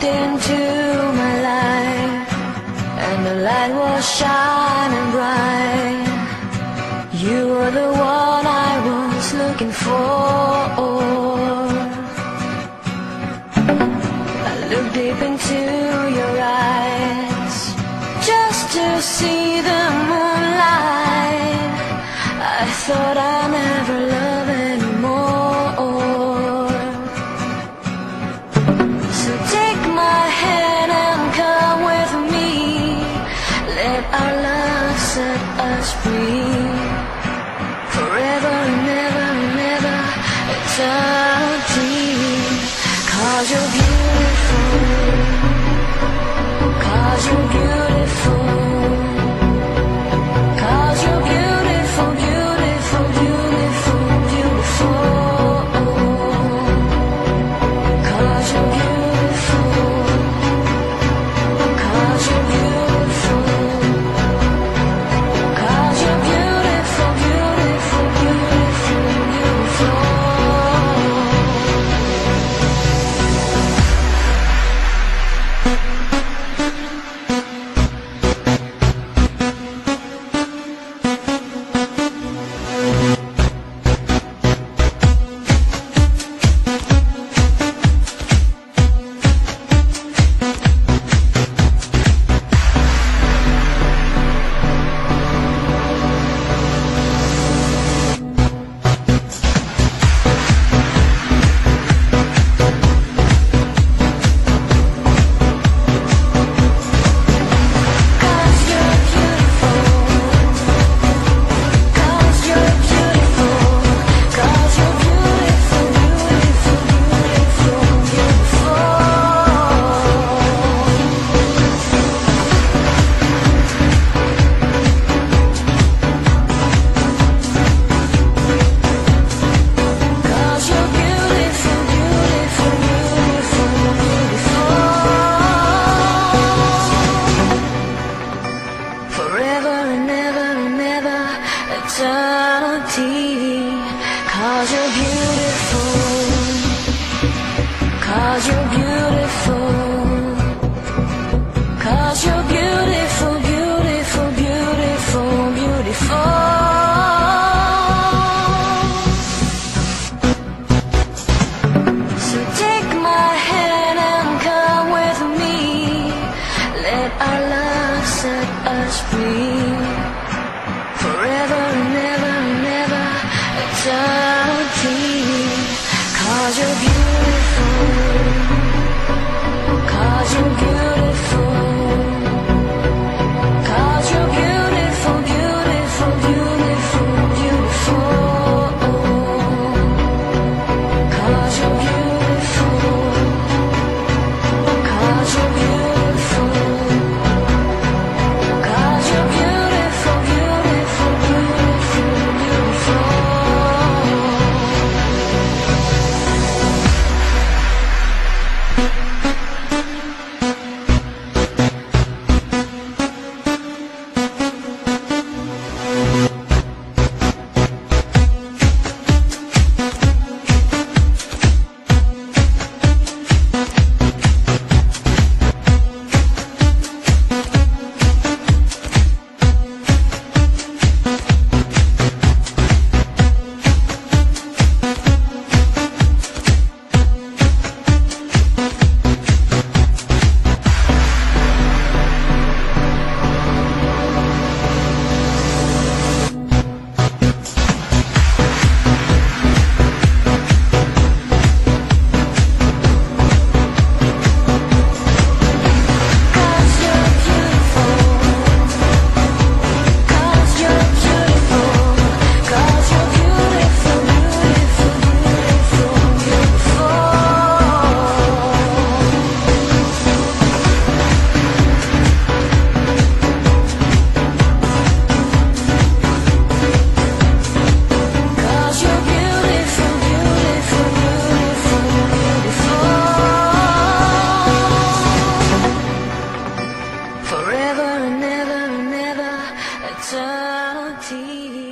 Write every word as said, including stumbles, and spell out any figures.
walked into my life, and the light was shining bright. You were the one I was looking for. I looked deep into your eyes just to see the moonlight. I thought I'd never love anymore. So take my hand and come with me. Let our love set us free. Forever and ever and ever, eternity. Cause you're beautiful. Cause you're beautiful. Cause you're beautiful, beautiful, beautiful, beautiful. Cause you're beautiful. Cause you're beautiful. Cause you're beautiful, beautiful, beautiful, beautiful. Eternity. Cause you're beautiful. Cause you're beautiful. Cause you're beautiful, beautiful, beautiful, beautiful. So take my hand and come with me. Let our love set us free.